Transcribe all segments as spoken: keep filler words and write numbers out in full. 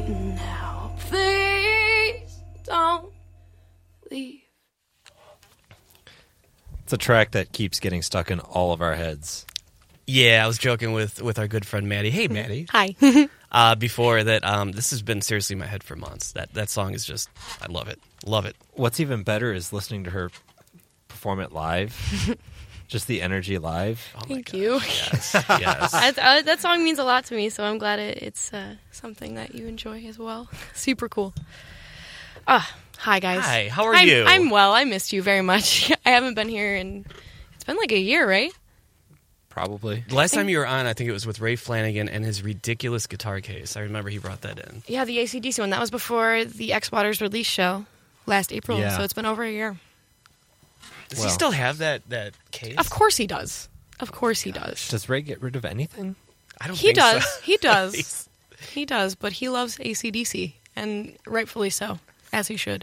now. Please don't leave. It's a track that keeps getting stuck in all of our heads. Yeah, I was joking with, with our good friend Maddie. Hey, Maddie. Hi. uh, before that, um, this has been seriously in my head for months. That that song is just, I love it. Love it. What's even better is listening to her perform it live. Just the energy live. Oh my Thank gosh. you. Yes, yes. I, I, that song means a lot to me, so I'm glad it, it's uh, something that you enjoy as well. Super cool. Ah, hi, guys. Hi, how are I'm, you? I'm well. I missed you very much. I haven't been here in, it's been like a year, right? Probably. The last time you were on, I think it was with Ray Flanagan and his ridiculous guitar case. I remember he brought that in. Yeah, the A C D C one. That was before the X Waters release show last April, Yeah. so it's been over a year. Does Well. he still have that, that case? Of course he does. Of course he does. Does Ray get rid of anything? I don't He think does. so. He does. He's- He does, but he loves A C D C, and rightfully so, as he should.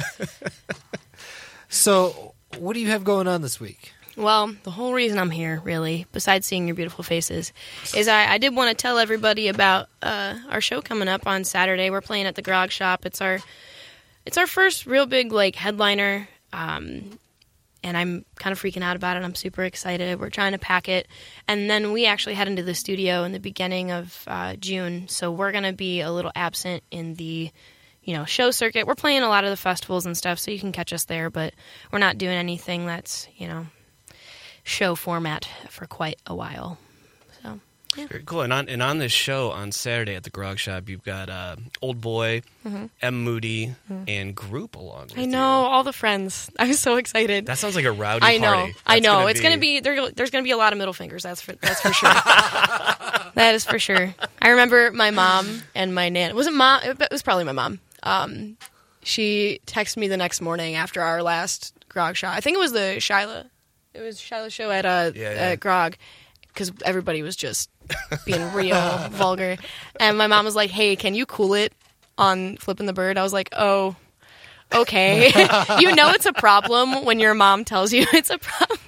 So, what do you have going on this week? Well, the whole reason I'm here, really, besides seeing your beautiful faces, is I, I did want to tell everybody about uh, our show coming up on Saturday. We're playing at the Grog Shop. It's our it's our first real big like headliner, um, and I'm kind of freaking out about it. I'm super excited. We're trying to pack it, and then we actually head into the studio in the beginning of uh, June. So we're going to be a little absent in the you know show circuit. We're playing a lot of the festivals and stuff, so you can catch us there, but we're not doing anything that's you know. show format for quite a while. So, yeah. Very cool. And on and on this show on Saturday at the Grog Shop, you've got uh, Old Boy, Mm-hmm. M. Moody, and Group along with I you. know, all the friends. I'm so excited. That sounds like a rowdy I know. party. I That's know. gonna It's going to be, there, there's going to be a lot of middle fingers. That's for, that's for sure. That is for sure. I remember my mom and my nan. It wasn't mom. It was probably my mom. Um, she texted me the next morning after our last Grog shot. I think it was the Shyla. It was Shyla's show at uh Yeah, yeah. at Grog because everybody was just being real vulgar, and my mom was like, "Hey, can you cool it on Flippin' the Bird?" I was like, "Oh, okay." You know it's a problem when your mom tells you it's a problem.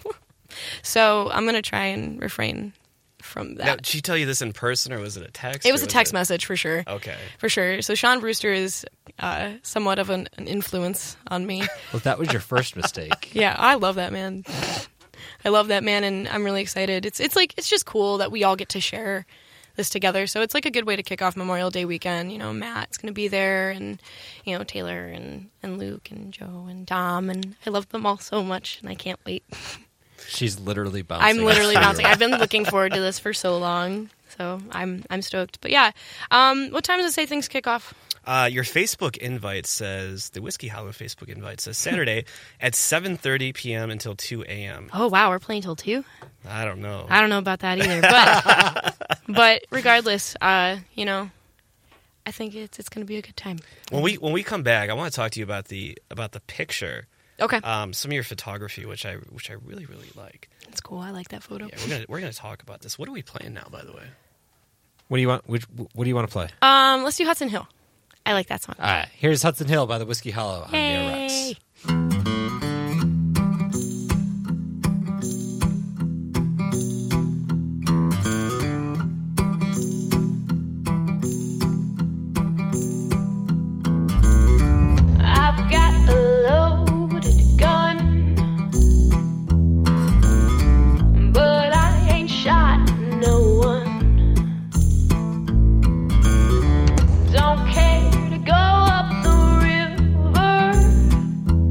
So I'm gonna try and refrain from that. Now, did she tell you this in person, or was it a text? It was or a text it- message for sure. Okay. For sure. So Sean Brewster is uh, somewhat of an, an influence on me. Well, that was your first mistake. Yeah, I love that man. I love that man, and I'm really excited. It's it's like it's just cool that we all get to share this together. So it's like a good way to kick off Memorial Day weekend. You know, Matt's going to be there, and you know Taylor and and Luke and Joe and Dom, and I love them all so much, and I can't wait. She's literally bouncing. I'm literally off bouncing. you. I've been looking forward to this for so long, so I'm I'm stoked. But yeah, um, what time does it say things kick off? Uh, your Facebook invite says, the Whiskey Hollow Facebook invite says Saturday at seven thirty p.m. until two a.m. Oh wow, we're playing till two. I don't know. I don't know about that either, but but regardless, uh, you know, I think it's it's going to be a good time. When we when we come back, I want to talk to you about the about the picture, Okay, um, some of your photography, which I which I really really like. that's cool. I like that photo. Yeah, we're gonna we're gonna talk about this. What are we playing now, by the way? What do you want? Which, what do you want to play? Um, let's do Hudson Hill. I like that song. All right, here's Hudson Hill by the Whiskey Hollow on Neo Rex. Yay. I've got a loaded gun, but I ain't shot no one. Don't care to go up the river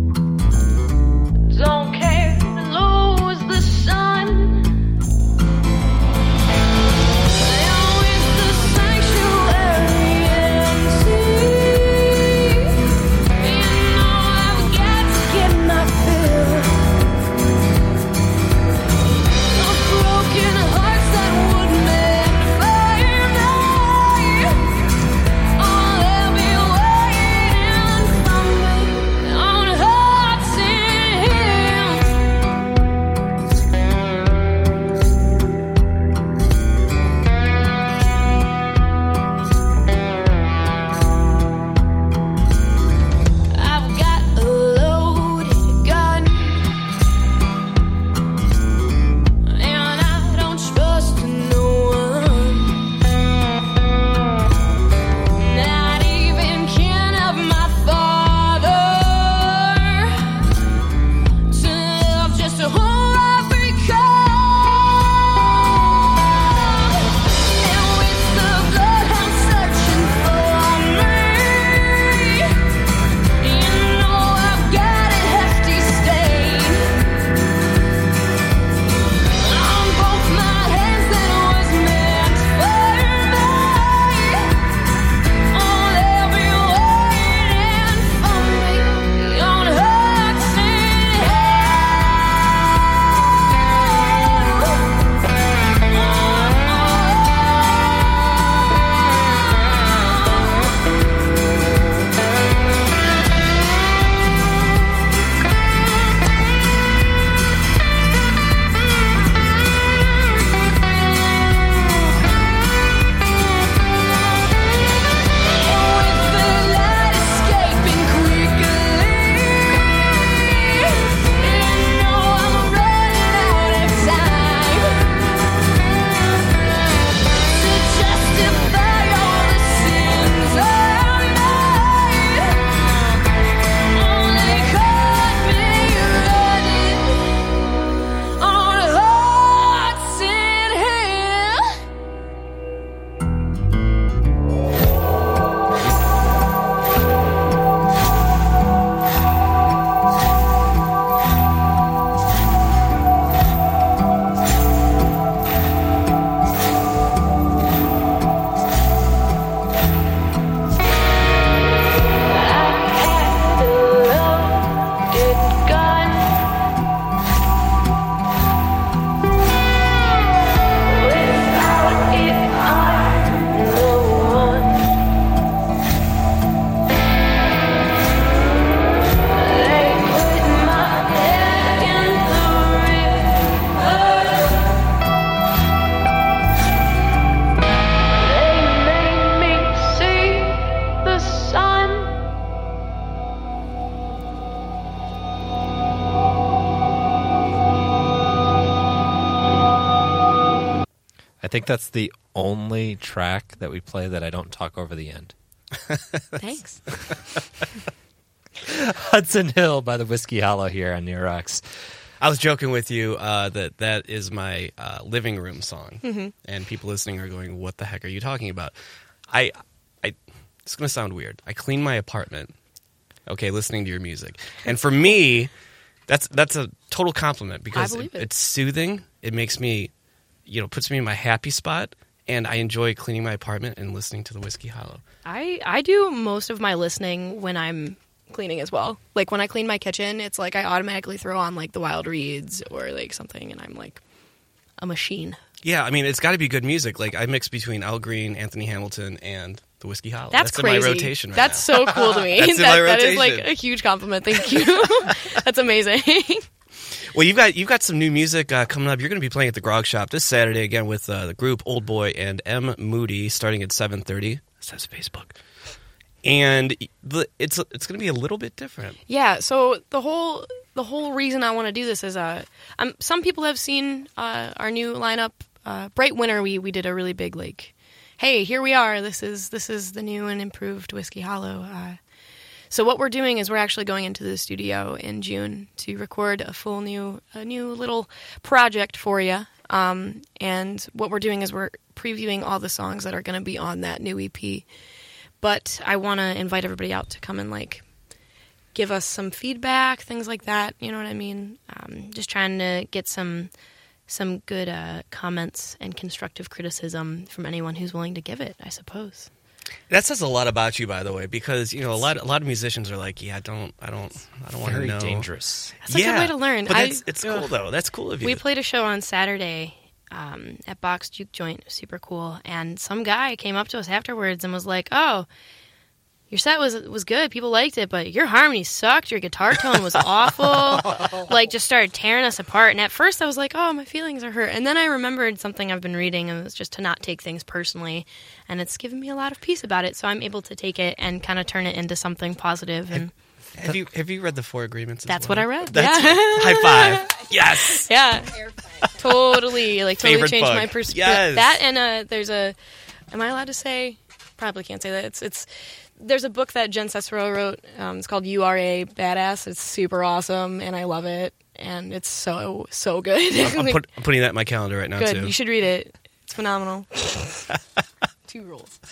think that's the only track that we play that I don't talk over the end. Thanks. Hudson Hill by the Whiskey Hollow here on Near Rocks. I was joking with you uh, that that is my uh, living room song, Mm-hmm. and people listening are going, "What the heck are you talking about?" I, I, it's going to sound weird. I clean my apartment, okay, listening to your music, and for me, that's that's a total compliment because I believe it. it's soothing. It makes me, you know, puts me in my happy spot, and I enjoy cleaning my apartment and listening to the Whiskey Hollow. I I do most of my listening when I'm cleaning as well. Like when I clean my kitchen, it's like I automatically throw on like the Wild Reeds or like something, and I'm like a machine. Yeah, I mean, it's got to be good music. Like I mix between Al Green, Anthony Hamilton, and the Whiskey Hollow. That's, That's crazy. in my rotation right That's now. so cool to me. That's in that, my that is like rotation. a huge compliment. Thank you. That's amazing. Well, you've got you've got some new music uh, coming up. You're going to be playing at the Grog Shop this Saturday again with uh, the group Old Boy and M. Moody, starting at seven thirty. It says Facebook, and the, it's it's going to be a little bit different. Yeah, so the whole the whole reason I want to do this is uh, um, some people have seen uh, our new lineup. Uh, Bright Winter, we we did a really big like, hey, here we are. This is this is the new and improved Whiskey Hollow. Uh, so what we're doing is we're actually going into the studio in June to record a full new a new little project for you. Um, and what we're doing is we're previewing all the songs that are going to be on that new E P. But I want to invite everybody out to come and like give us some feedback, things like that. You know what I mean? Um, just trying to get some some good uh, comments and constructive criticism from anyone who's willing to give it, I suppose. That says a lot about you, by the way, because you know a lot a lot of musicians are like, yeah, I don't, I don't, I don't want to Very know. dangerous. That's a yeah, good way to learn. But I- that's, it's cool though. That's cool of you. We played a show on Saturday um, at Box Juke Joint, super cool. And some guy came up to us afterwards and was like, "Oh, your set was was good. People liked it, but your harmony sucked. Your guitar tone was awful." Like, just started tearing us apart. And at first, I was like, "Oh, my feelings are hurt." And then I remembered something I've been reading, and it was just to not take things personally. And it's given me a lot of peace about it. So I'm able to take it and kind of turn it into something positive. And have you have you read the Four Agreements? As that's well? what I read. That's Yeah. high five. Yes. Yeah, totally. Like totally Favorite changed book. my perspective. Yes. That and uh, there's a. Am I allowed to say? Probably can't say that. It's it's. There's a book that Jen Cicero wrote. Um, it's called "You Are a Badass." It's super awesome, and I love it. And it's so so good. I'm, put, I'm putting that in my calendar right now good. too. You should read it. It's phenomenal. Two rules.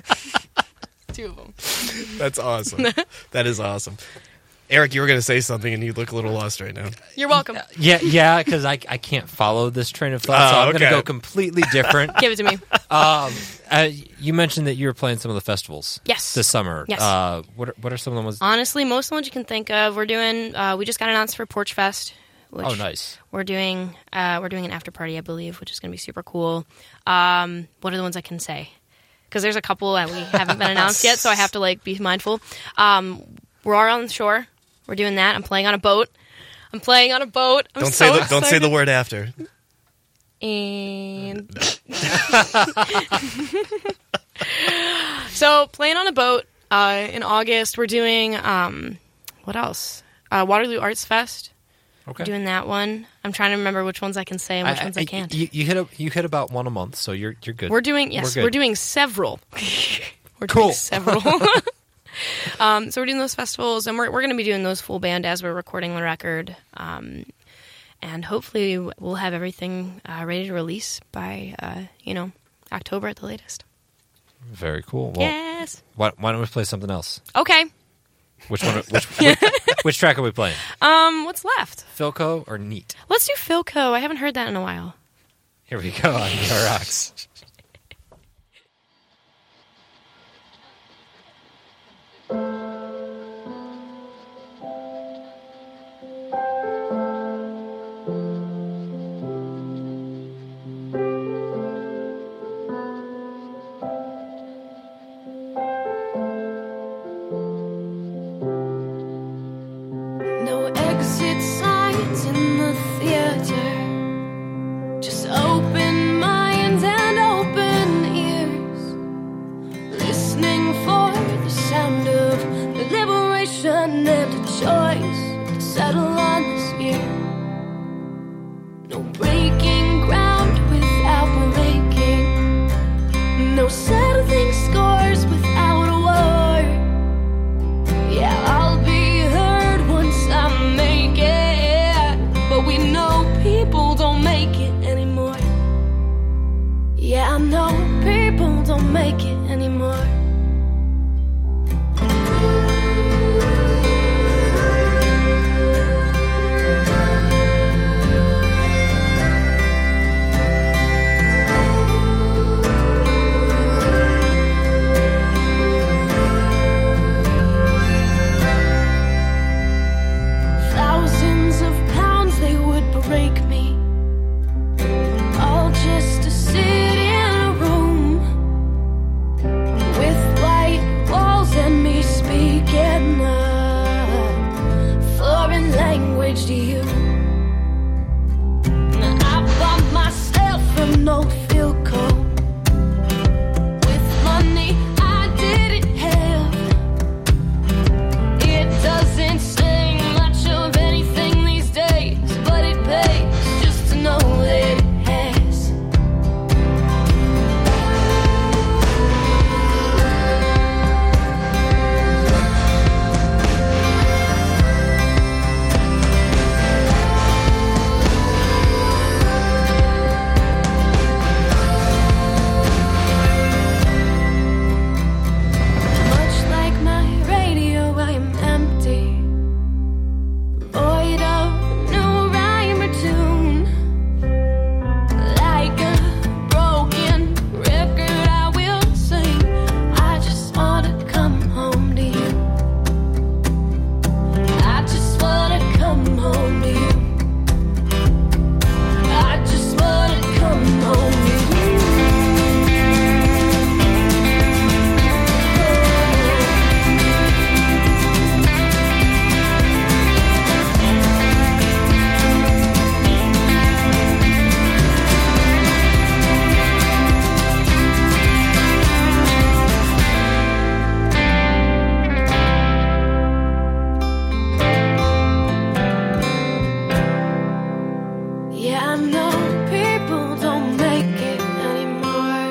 Two of them. That's awesome. That is awesome. Eric, you were going to say something, and you look a little lost right now. You're welcome. Yeah, yeah, because I, I can't follow this train of thought, so Oh, I'm going to okay. go completely different. Give it to me. um, uh, you mentioned that you were playing some of the festivals. Yes. This summer. Yes. Uh, what are, what are some of the ones? Honestly, most of the ones you can think of. We're doing. Uh, we just got announced for Porch Fest. Which Oh, nice. We're doing. Uh, we're doing an after party, I believe, which is going to be super cool. Um, what are the ones I can say? Because there's a couple that we haven't been announced yet, so I have to like be mindful. Um, we're all on the shore. We're doing that. I'm playing on a boat. I'm playing on a boat. I'm Don't so say the, don't say excited. the word after. And so playing on a boat uh, in August. We're doing um, what else? Uh, Waterloo Arts Fest. Okay. Doing that one. I'm trying to remember which ones I can say and which ones I can't. You, you hit a, you hit about one a month, so you're you're good. We're doing yes, We're we're, good. doing several. We're Cool. doing several. um, so we're doing those festivals, and we're we're going to be doing those full band as we're recording the record. Um, and hopefully we'll have everything uh, ready to release by uh, you know October at the latest. Very cool. Well, Yes. why, why don't we play something else? Okay. Which one? Which, which, which track are we playing? Um, what's left? Philco or Neat? Let's do Philco. I haven't heard that in a while. Here we go on Near Rocks. No exit signs in the theater. Just open minds and open ears. Listening for the sound of liberation and a choice to settle on this year. No breaking ground without breaking no settling scores without a war. Yeah, I'll be heard once I make it, but we know people don't make it anymore. Yeah, I know people don't make it anymore. Thousands of pounds they would break me, all just to sit in a room with white walls and me speaking a foreign language to you. I bought myself an old Philco with money I didn't have. It doesn't say much of anything these days, but it pays just to know that it has. Much like my radio, I am empty, void of new rhyme or tune. Like a broken record, I will sing. I just wanna come home to you. I just wanna come home to you. I just wanna come home to you. Yeah, I know people don't make it anymore.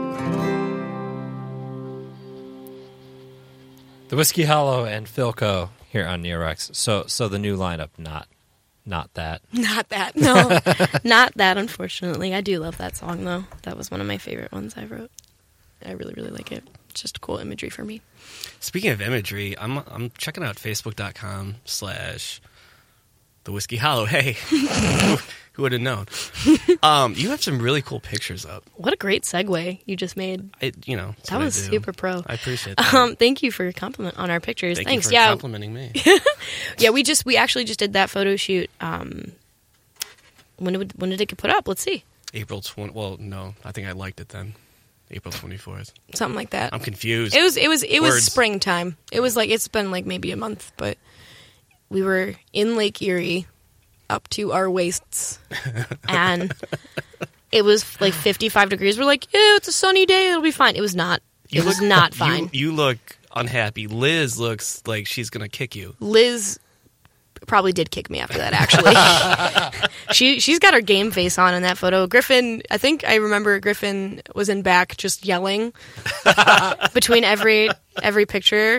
The Whiskey Hollow and Philco here on Neorex. So, so the new lineup, not, not that. Not that, no. Not that, unfortunately. I do love that song, though. That was one of my favorite ones I wrote. I really, really like it. It's just cool imagery for me. Speaking of imagery, I'm I'm checking out facebook.com slash the Whiskey Hollow. Hey, who, who would have known? Um, you have some really cool pictures up. What a great segue you just made. It, you know, that's That what I was do. super pro. I appreciate that. Um, thank you for your compliment on our pictures. Thank Thanks. you for yeah, complimenting me. yeah. We just we actually just did that photo shoot. Um, when did when did it get put up? Let's see. April twentieth. Well, no, I think I liked it then. April twenty-fourth. Something like that. I'm confused. It was it was it was Words. springtime. It was like it's been like maybe a month, but we were in Lake Erie, up to our waists, and it was like fifty-five degrees. We're like, yeah, it's a sunny day. It'll be fine. It was not. It was not fine. You, you look unhappy. Liz looks like she's gonna kick you. Liz probably did kick me after that, actually. she, she's got her game face on in that photo. Griffin, I think I remember Griffin was in back just yelling between every every picture.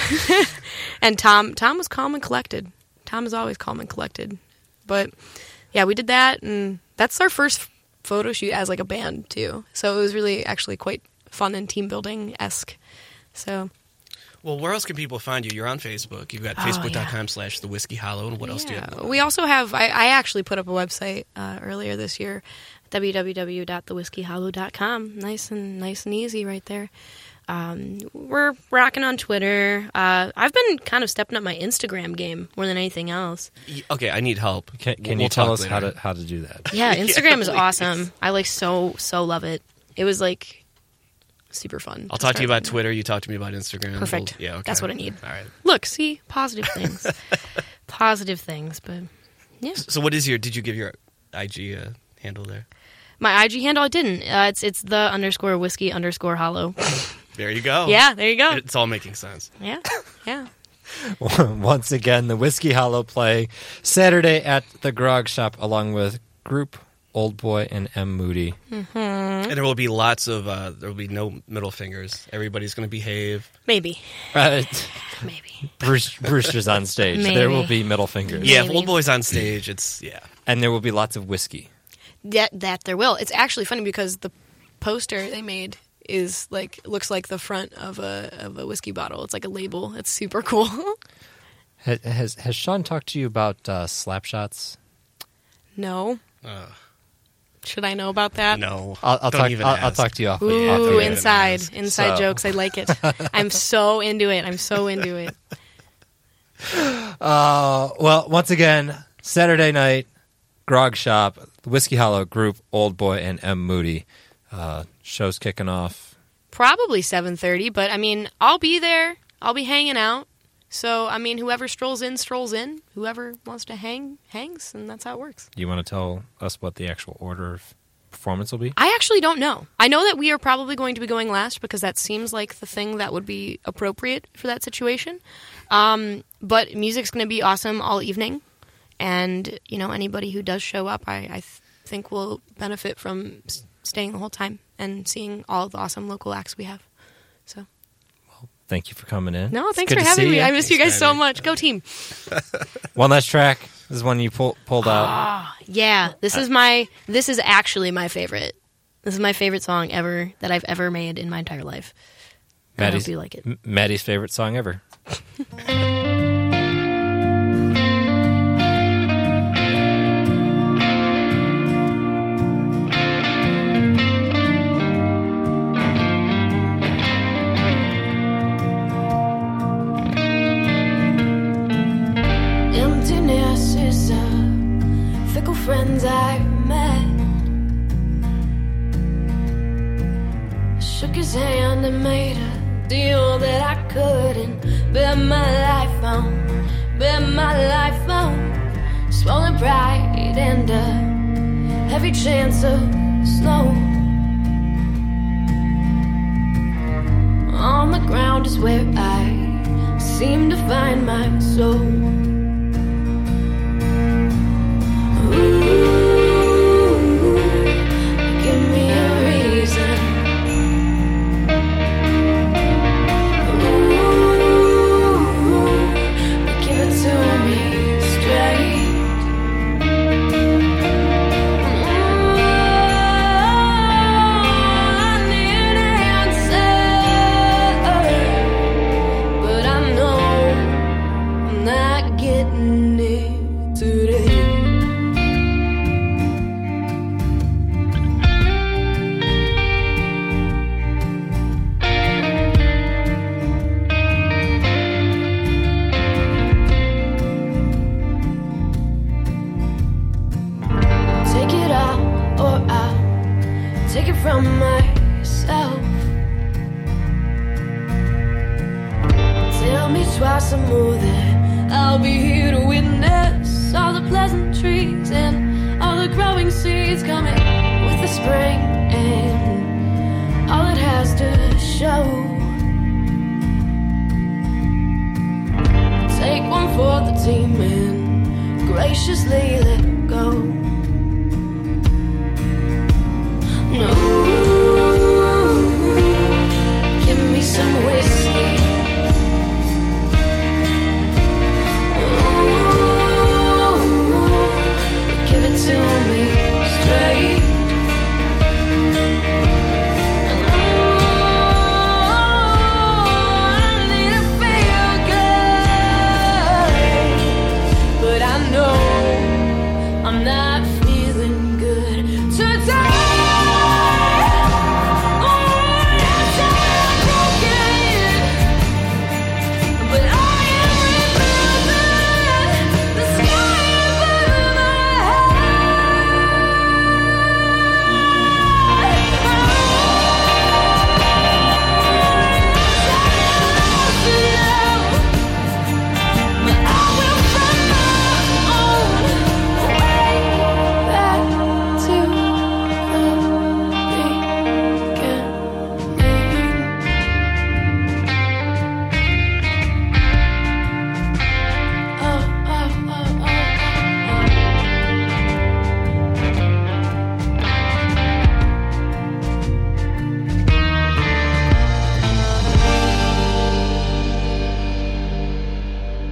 And Tom Tom was calm and collected. Tom is always calm and collected. But, yeah, we did that, and that's our first photo shoot as, like, a band, too. So it was really actually quite fun and team-building-esque. So... Well, where else can people find you? You're on Facebook. You've got Oh, facebook.com yeah. slash the Whiskey Hollow. And what else do you have? We also have, I, I actually put up a website uh, earlier this year, w w w dot the whiskey hollow dot com. Nice and nice and easy right there. Um, we're rocking on Twitter. Uh, I've been kind of stepping up my Instagram game more than anything else. Y- Okay, I need help. Can, can We'll- you we'll tell talk us later. how to how to do that? Yeah, Instagram is please. awesome. I like so, so love it. It was like super fun. I'll talk to you start about Twitter. You talk to me about Instagram. Perfect. We'll- yeah, okay. That's what I need. All right. Look, see, positive things. Positive things, but yeah. So what is your, did you give your I G uh, handle there? My I G handle, I didn't. Uh, it's it's the underscore whiskey underscore hollow. There you go. Yeah, there you go. It's all making sense. Yeah, yeah. Once again, the Whiskey Hollow play Saturday at the Grog Shop, along with group Old Boy and M. Moody. And there will be lots of, uh, there will be no middle fingers. Everybody's going to behave. Maybe. Uh, Maybe. Bruce, Brewster's on stage. Maybe. There will be middle fingers. Yeah, if Maybe. Old Boy's on stage, it's, yeah. And there will be lots of whiskey. That, that there will. It's actually funny because the poster they made is like, looks like the front of a, of a whiskey bottle. It's like a label. It's super cool. Has, has, has Sean talked to you about uh, slap shots? No. Uh, Should I know about that? no. I'll, I'll Don't talk. even I'll, I'll ask. talk to you off. off Ooh, the Don't air. even inside. ask. Inside So- jokes. I like it. I'm so into it. I'm so into it. Uh, well, once again, Saturday night, Grog Shop, the Whiskey Hollow group, Old Boy and M. Moody. Uh, show's kicking off. Probably seven thirty, but I mean, I'll be there. I'll be hanging out. So, I mean, whoever strolls in, strolls in. Whoever wants to hang, hangs, and that's how it works. Do you want to tell us what the actual order of performance will be? I actually don't know. I know that we are probably going to be going last because that seems like the thing that would be appropriate for that situation. Um, but music's going to be awesome all evening. And, you know, anybody who does show up, I, I th- think will benefit from s- staying the whole time and seeing all the awesome local acts we have. So, Thank you for coming in. no, It's thanks good for to having see me. you. I miss you Thanks guys for so having me. much. Go team. One last track. This is one you pull, pulled out. Yeah, this is my, this is actually my favorite. This is my favorite song ever that I've ever made in my entire life. I hope you like it. M- Maddie's favorite song ever. Emptiness is a fickle friends I met. Shook his hand and made a deal that I couldn't bet my life on, bet my life on. Swollen pride and a heavy chance of snow. On the ground is where I seem to find my soul. Ooh, give me a reason. Ooh, give it to me straight. Ooh, I need an answer, but I know I'm not getting it today. Take it all, or I'll take it from myself. Tell me twice or more that I'll be here to witness all the pleasant trees and all the growing seeds coming with the spring and all it has to show. Take one for the team and graciously let go.